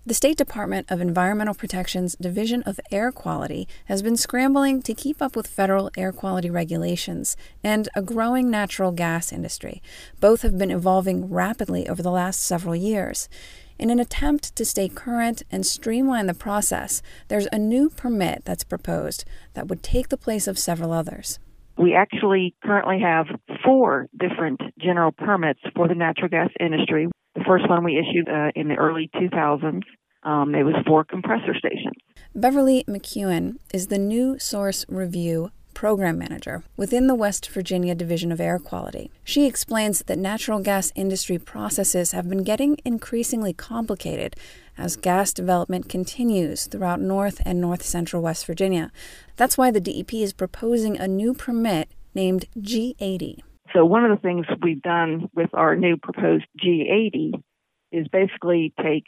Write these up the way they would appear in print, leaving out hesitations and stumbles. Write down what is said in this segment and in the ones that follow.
The State Department of Environmental Protection's Division of Air Quality has been scrambling to keep up with federal air quality regulations and a growing natural gas industry. Both have been evolving rapidly over the last several years. In an attempt to stay current and streamline the process, there's a new permit that's proposed that would take the place of several others. We actually currently have 4 different general permits for the natural gas industry. The first one we issued in the early 2000s. It was for compressor stations. Beverly McEwen is the New Source Review Program Manager within the West Virginia Division of Air Quality. She explains that natural gas industry processes have been getting increasingly complicated as gas development continues throughout North and North Central West Virginia. That's why the DEP is proposing a new permit named G80. So one of the things we've done with our new proposed G80 is basically take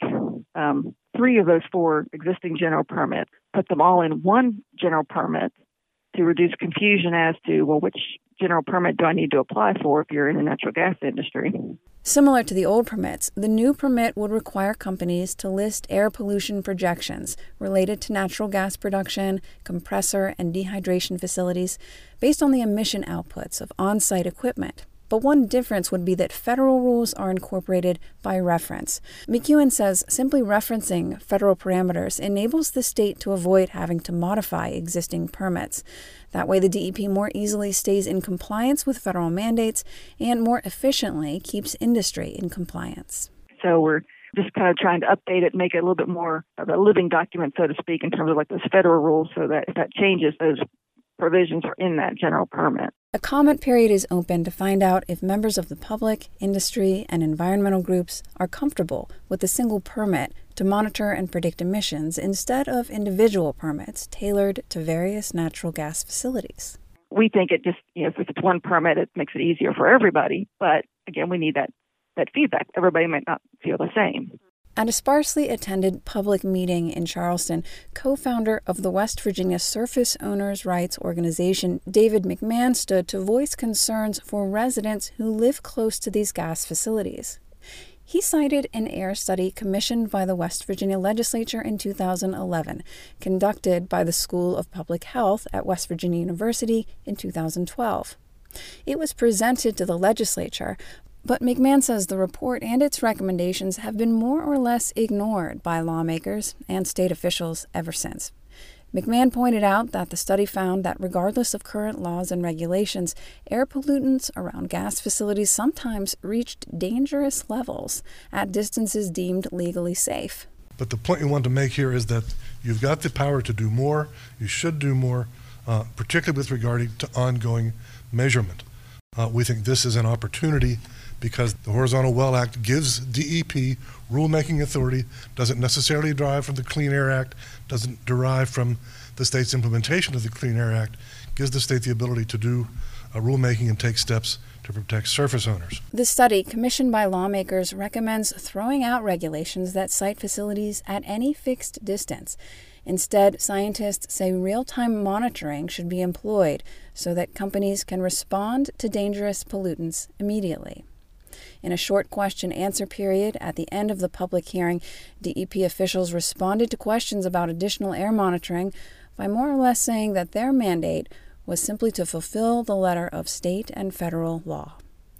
3 of those 4 existing general permits, put them all in one general permit to reduce confusion as to, well, which general permit do I need to apply for if you're in the natural gas industry. Similar to the old permits, the new permit would require companies to list air pollution projections related to natural gas production, compressor, and dehydration facilities based on the emission outputs of on-site equipment. But one difference would be that federal rules are incorporated by reference. McEwen says simply referencing federal parameters enables the state to avoid having to modify existing permits. That way, the DEP more easily stays in compliance with federal mandates and more efficiently keeps industry in compliance. So we're just kind of trying to update it, make it a little bit more of a living document, so to speak, in terms of like those federal rules, so that if that changes, those provisions are in that general permit. A comment period is open to find out if members of the public, industry, and environmental groups are comfortable with a single permit to monitor and predict emissions instead of individual permits tailored to various natural gas facilities. We think it just, if it's one permit, it makes it easier for everybody. But again, we need that feedback. Everybody might not feel the same. At a sparsely attended public meeting in Charleston, co-founder of the West Virginia Surface Owners' Rights Organization, David McMahon, stood to voice concerns for residents who live close to these gas facilities. He cited an air study commissioned by the West Virginia legislature in 2011, conducted by the School of Public Health at West Virginia University in 2012. It was presented to the legislature, but McMahon says the report and its recommendations have been more or less ignored by lawmakers and state officials ever since. McMahon pointed out that the study found that regardless of current laws and regulations, air pollutants around gas facilities sometimes reached dangerous levels at distances deemed legally safe. But the point you want to make here is that you've got the power to do more. You should do more, particularly with regard to ongoing measurement. We think this is an opportunity because the Horizontal Well Act gives DEP rulemaking authority, doesn't necessarily derive from the Clean Air Act, doesn't derive from the state's implementation of the Clean Air Act, gives the state the ability to do rulemaking and take steps to protect surface owners. The study, commissioned by lawmakers, recommends throwing out regulations that cite facilities at any fixed distance. Instead, scientists say real-time monitoring should be employed so that companies can respond to dangerous pollutants immediately. In a short question-answer period at the end of the public hearing, DEP officials responded to questions about additional air monitoring by more or less saying that their mandate was simply to fulfill the letter of state and federal law.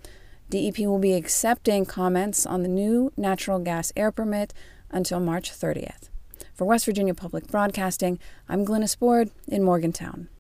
DEP will be accepting comments on the new natural gas air permit until March 30th. For West Virginia Public Broadcasting, I'm Glynis Board in Morgantown.